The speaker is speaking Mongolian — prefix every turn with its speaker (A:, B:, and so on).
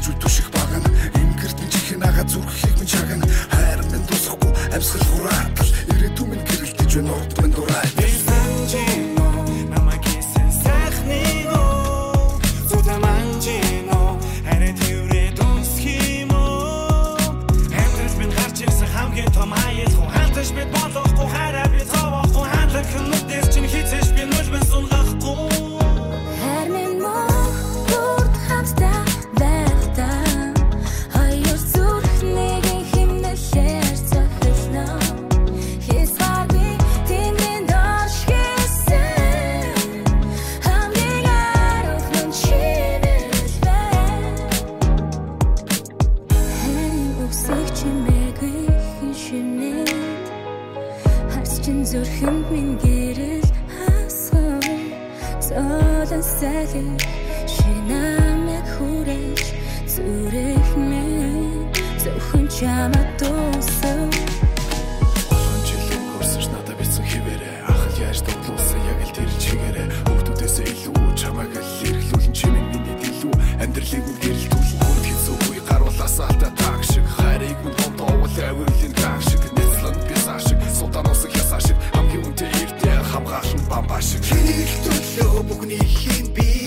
A: түших багана ингэртэн чихэн ага зүрхийг минь чагана хайр минь тусахгүй амьсгал хураатал ирээдүй минь гэрэлтэж байна урд минь дурай
B: зүрхэнд минь гэрэл хасгав золон сайхан шинамэг хүрэж зүрх минь зөвхөн чамд дуусав
A: олон жилийн хөрсөж надад бичсэн хിവэрэ ах яаж тоглуулсан яг л тэр чигээрэ хүүхдүүдээс илүү чамайг л эргэлүүлэн чимэн миний дэлүү амьдралыг минь гэрэлтүүлэн хүнд хэцүү үе гаруулаасаа та таг шиг хайрыг минь томтоол авирлын таг шиг нэцлэн бисаа шиг султан усыг ясаа шиг хамгийн үнэтэй эрдээ хамгаалсан бамбаа шиг
C: Хиний төлөө бүгний хийн би